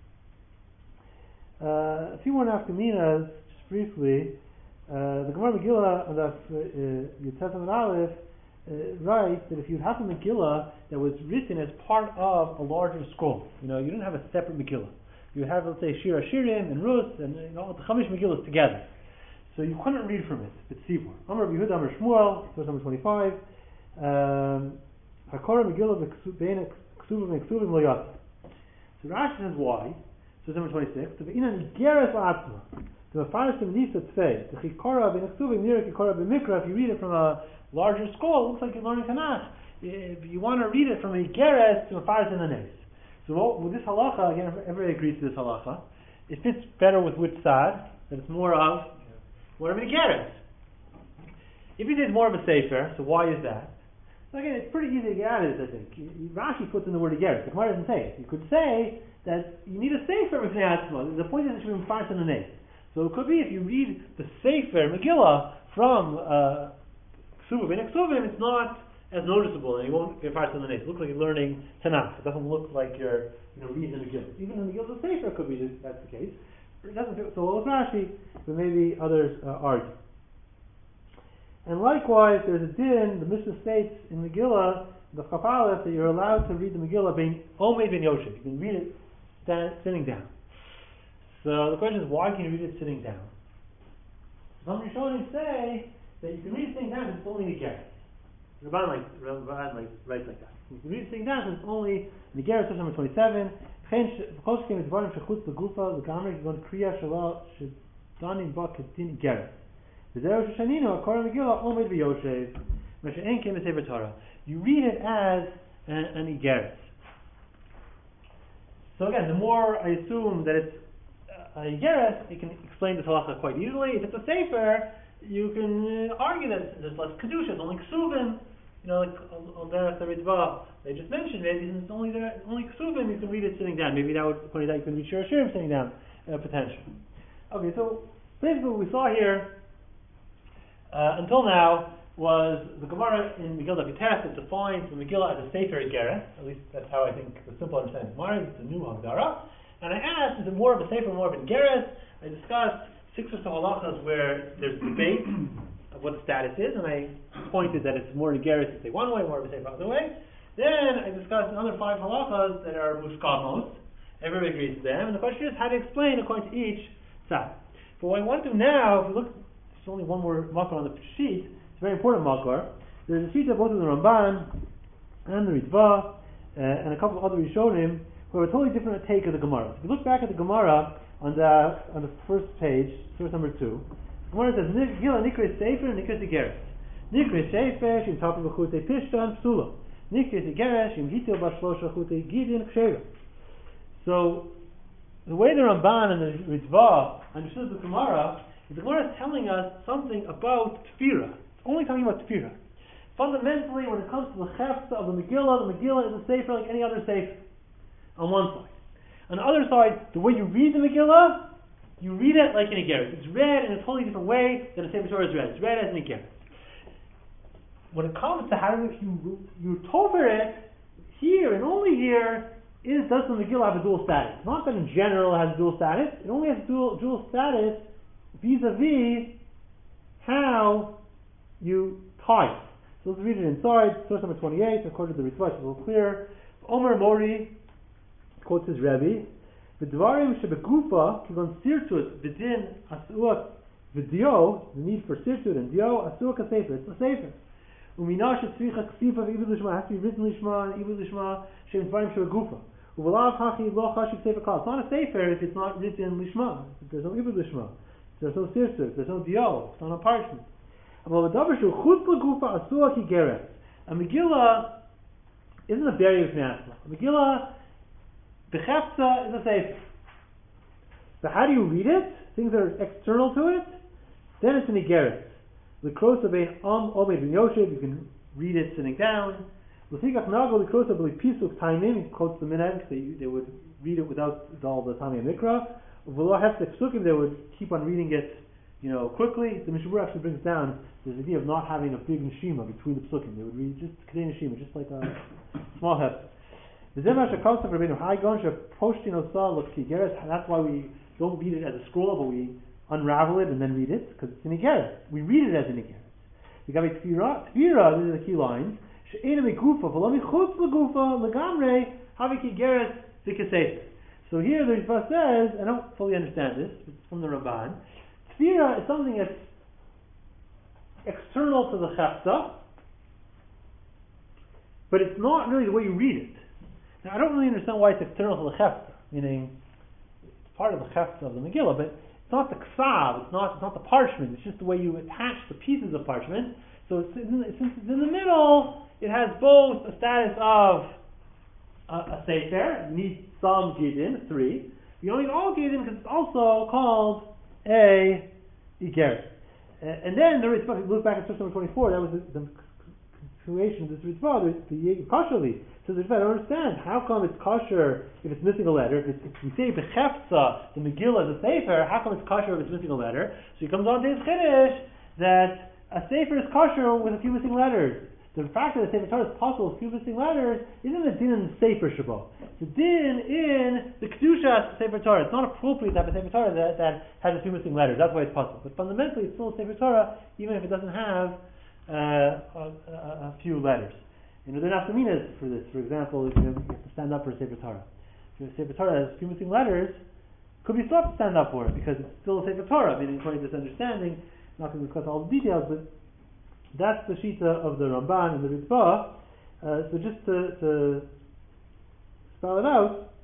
Uh, a few more nafkaminas, just briefly. Uh, the Gemara Megillah on the Yitzhak and Aleph uh, writes that if you have a Megillah that was written as part of a larger scroll, you know, you didn't have a separate Megillah. You have, let's say, Shir HaShirim and Rus and you know, the Chamish Megillahs together. So you couldn't read from it. It's Sivur. Amar Yehuda, Amar Shmuel, source number twenty-five. Hakora Megillah Bein Ksuvim Ksuvim Lo Yatsa. So Rashi says why. Source number twenty-six. To Ve'inan Igeres La'atzma. To Mefarshim Nisa Tzvei. To Chikora Bein Ksuvim Nira Chikora B'Mikra. If you read it from a larger scroll, it looks like you're learning Tanakh. If you want to read it from a Igeres to Mefarshim Nanes. So what, with this halacha, again, everybody agrees to this halacha. It fits better with which side? That it's more of more of an Igeres. If it is more of a sefer, so why is that? So again, it's pretty easy to get out of this, I think. Rashi puts in the word Igeres. The Gemara doesn't say it. You could say that you need a sefer with Neatzma. The point is it should be Mefarshim in the name. So it could be if you read the sefer Megillah from Ksuvim and Ksuvim, it's not as noticeable, and you won't get Mefarshim in the name. It looks like you're learning Tanakh. It doesn't look like you're, you know, reading the Megillah. Even in the Megillah sefer, it could be that that's the case. It doesn't fit so well with Rashi, but maybe others uh, argue. And likewise, there's a din, the Mishnah states in Megillah, the Chaf Aleph, that you're allowed to read the Megillah bein Omed ben Yoshev. You can read it stand, sitting down. So the question is, why can you read it sitting down? Some Rishonim say that you can read it sitting down if it's only Nigeris. Rabban like, Rabban like, writes like that. You can read it sitting down if it's only Nigeris, source number twenty-seven. Because came Dvarim shechutz begufa l'gamer kigon kriya shelo shedanim ba kedin Nigeris. V'zero sheshanino akora Megillah omed v'yoshev. Meshe'en came Sefer Torah. You read it as an, an Igeres. So again, the more I assume that it's uh, an Igeres, you can explain this halacha quite easily. If it's a Sefer, you can uh, argue that there's less kedusha, it's only ksuvim. You know, like on Derech Ritva, they just mentioned maybe since it's only there, only ksuvim, you can read it sitting down. Maybe that would point out you can read Shir HaShirim sitting down, uh, potentially. Okay, so basically what we saw here uh, until now was the Gemara in Megillah Ketef that defines the Megillah as a Sefer Igeres. At least that's how I think the simple understanding of Gemara. It's a new Hagdara. And I asked, is it more of a Sefer or more of an Igeres? I discussed six or so halachas where there's debate of what the status is, and I pointed that it's more Igeres to say one way, more of a Sefer the other way. Then I discussed another five halachas that are Muskamos. Everybody agrees to them. And the question is how to explain according to each side. But what I want to do now, if you look, there's only one more makar on the sheet. Very important makar. There's a sheet of both of the Ramban and the Ritva uh, and a couple of other Rishonim who have a totally different take of the Gemara. If you look back at the Gemara on the on the first page, source number two, the Gemara says Megillah Nikres Sefer and Nikres Igeres. Nikres Sefer Shim Tapu B'Chutei Pishtan Psula. Nikres Igeres Shim Hitil Bashlosha Chutei Gidin Ksheva. So the way the Ramban and the Ritva understood the Gemara is the Gemara is telling us something about Tefirah. Only talking about Tefirah. Fundamentally, when it comes to the Chefza of the Megillah, the Megillah is a Sefer like any other Sefer. On one side. On the other side, the way you read the Megillah, you read it like an Igeres. It's read in a totally different way than a Sefer Torah is read. It's read as an Igeres. When it comes to how you you tover it, here and only here is does the Megillah have a dual status. Not that in general it has a dual status. It only has a dual, dual status vis-a-vis how you tie it. So let's read it inside. Source number twenty-eight, according to the Ritva, it's a little clear. Omer Mori quotes his Rebbe. V'dvarim shebegufa kigon sirtut v'din asuak v'dio, the need for sirtut and dio, asuak a sefer. It's a sefer. Umina shetzricha ksifa v'ibud lishma, has to be written lishma and ibud lishma shem dvarim shebegufa. Uvalav hachi lo chashiv sefer kal. It's not a sefer if it's not written lishma. If there's no ibud lishma. There's no sirtut. There's no dio. It's not a parchment. A Megillah isn't a barrier of Neatzma. A Megillah, the Chefza is a Sefer. So how do you read it? Things that are external to it? Then it's an Igeres. L'krosa bein Am Omed ben Yoshev, you can read it sitting down. L'fikach nago l'krosa b'li pisuk taimim, he quotes the minhag, they, they would read it without all the Tamei Mikra. V'lo hefsek psukim, they would keep on reading it, you know, quickly. The Mishabur actually brings down this idea of not having a big neshima between the psukim. They would read just kedei neshima, just like a small hefsek. That's why we don't read it as a scroll, but we unravel it and then read it, because it's an Igeres. We read it as an Igeres. L'gabe tefira, tefira, these are the key lines. She'ena migufa, v'lo michutz l'gufa, l'gamre, haviki geret zikasefer. So here the Ritva says, I don't fully understand this, it's from the Ramban, tefira is something that's external to the chefta, but it's not really the way you read it. Now I don't really understand why it's external to the chefta, meaning it's part of the chefta of the Megillah, but it's not the ksav, it's not, it's not the parchment, it's just the way you attach the pieces of parchment. So it's in, since it's in the middle, it has both a status of a, a sefer, you need some gidin, three. You don't need all gidin because it's also called a igeret. Uh, and then the Ritva, if you look back at source number twenty-four, that was the, the continuation of this Ritva, the, the Kashali. So the Ritva, I don't understand, how come it's kosher if it's missing a letter? If, it's, if we say Bechefza, the Megillah is a Sefer, how come it's kosher if it's missing a letter? So he comes on to his Chiddush that a Sefer is kosher with a few missing letters. The fact that the Sefer Torah is possible with a few missing letters isn't a din in the Sefer Shabbat. It's a din in the Kedusha Sefer Torah. It's not appropriate to have a Sefer Torah that, that has a few missing letters. That's why it's possible. But fundamentally, it's still a Sefer Torah, even if it doesn't have uh, a, a, a few letters. You know, there are nafkaminas for this. For example, if you have to stand up for a Sefer Torah. If you have a Sefer Torah that has a few missing letters, could be thought to stand up for it because it's still a Sefer Torah. Meaning, according to this understanding, I'm not going to discuss all the details, but that's the Shita of the Ramban and the Ritva. Uh, so just to, to spell it out,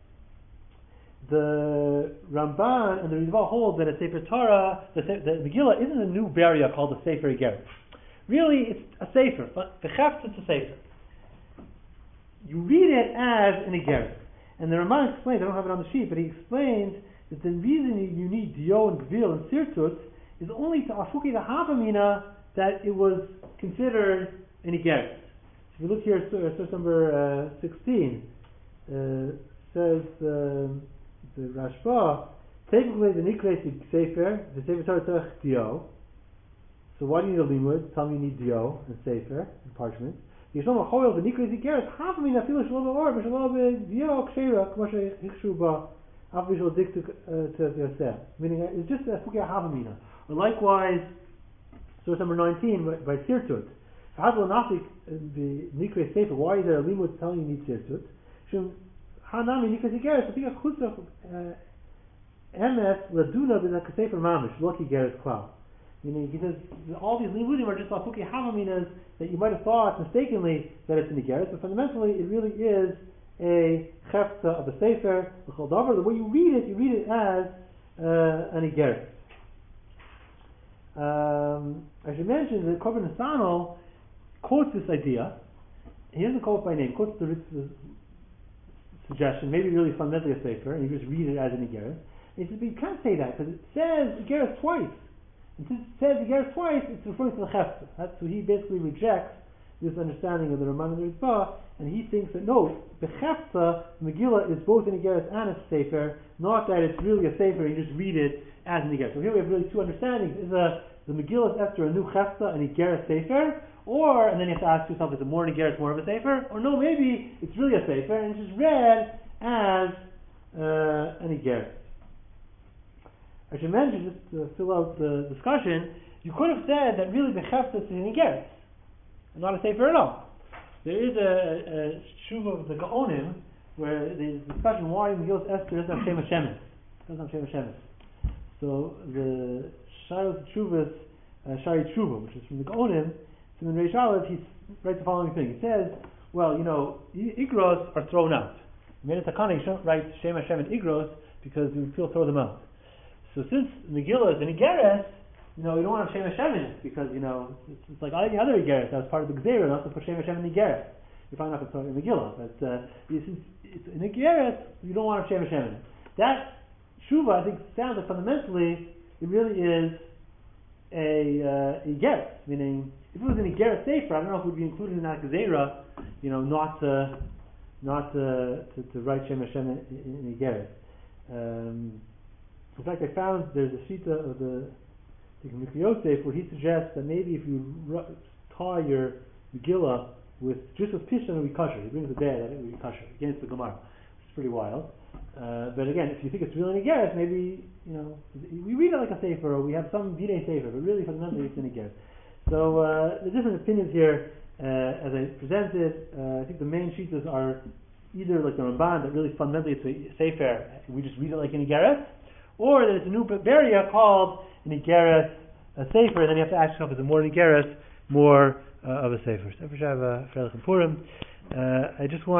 the Ramban and the Ritva hold that a Sefer Torah, the, the Megillah, isn't a new barrier called the Sefer Igeret. Really, it's a Sefer, but the Chefz it's a Sefer. You read it as an Igeret. And the Ramban explains, I don't have it on the sheet, but he explains that the reason you need Dio and Gvil and Sirtut is only to Afuki the Havamina that it was considered an Igeret. If you look here, source number uh, sixteen, uh, says uh, the Rashba, technically the Nikres Sefer, the Sefer Torah Tzarech Dio. So why do you need a limud? Tell me you need Dio and Sefer and parchment. Yishlom HaChoyel the Nikres Igeret, half of me nafilu shelo be'or, b'shelo be'Dio k'sheira, k'mo she'hichshu ba, af b'shelo diktu to Yosef. Meaning it's just a Fukia Havamina. Or likewise, source number nineteen by, by Sirtut. The Nikre Sefer, why is there a limud telling you need Sirtut? Shum Hanami Nikre Igeret, so think of Chutzah Emes Laduna b'Nak Sefer Mamish, Loki Igeret Klau. Meaning, he says all these limudim are just afuki havaminas that you might have thought mistakenly that it's an Igeret, but fundamentally it really is a chefta of a Sefer, l'chol davar. The way you read it, you read it as uh, an Igeret. Um, I should mention that Korban Nesanel quotes this idea. He doesn't quote it by name, quotes the Ritzvah's suggestion, maybe really fundamentally a Sefer, and you just read it as an Igeret. He says, but you can't say that because it says Igeret twice. And since it says Igeret twice, it's referring to the Chefta. That's so he basically rejects this understanding of the Ramban and the Ritva, and he thinks that no, the Chefta, Megillah, is both an Igeret and a Sefer, not that it's really a Sefer, you just read it as an Igeret. So here we have really two understandings. Is a, the Megillah is after a new Chefta, an Igeret Sefer, or, and then you have to ask yourself, is it more an Igeret, more of a Sefer? Or no, maybe it's really a Sefer, and it's just read as uh, an Igeret. I should mention, just to fill out the discussion, you could have said that really the Chefta is an Igeret, and not a Sefer at all. There is a, a Shuva of the Gaonim, where there's a discussion why Megillah Esther doesn't have Shem Hashemis. Doesn't have Shem Hashemis. So the Shayot Shuvas, uh, Shari Shuva, which is from the Gaonim, Simon Reish Aleph, he writes the following thing. He says, well, you know, Igros are thrown out. In Takana, you shouldn't write Shem Hashem and Igros because you feel throw them out. So since Megillah is an Igeret, you know, you don't want to have Shem Hashem in it because, you know, it's, it's like any other Igeret that was part of the Gzeira, not to put Shem Hashem in the Igeret. You're probably not going to throw it in Megillah, but uh, since it's an Igeret, you don't want to have Shem Hashem in it. That Shuva, I think, sounds like fundamentally, it really is a uh, Igeret, meaning, if it was an Igeret Sefer, I don't know if it would be included in that Gzeira, you know, not uh, not uh, to, to write Shem Hashem in, in, in Igeret. Um, In fact, I found there's a shita of the Mikra Yosef where he suggests that maybe if you r- tie your Megillah with just with Pishon, it would be kosher. He brings a day that it would be kosher against the Gemara. It's pretty wild. Uh, but again, if you think it's really an Igeret, maybe, you know, we read it like a Sefer or we have some Bidei Sefer, but really fundamentally it's an Igeret. So uh, the different opinions here, uh, as I presented, uh, I think the main shitas are either like the Ramban, that really fundamentally it's a sefer, we just read it like an Igeres, or that it's a new Beria called an Igeres, a sefer, and then you have to ask yourself, is it more an Igeres, more uh, of a sefer? Sefer Shav, Freilich and Purim. Uh, I just want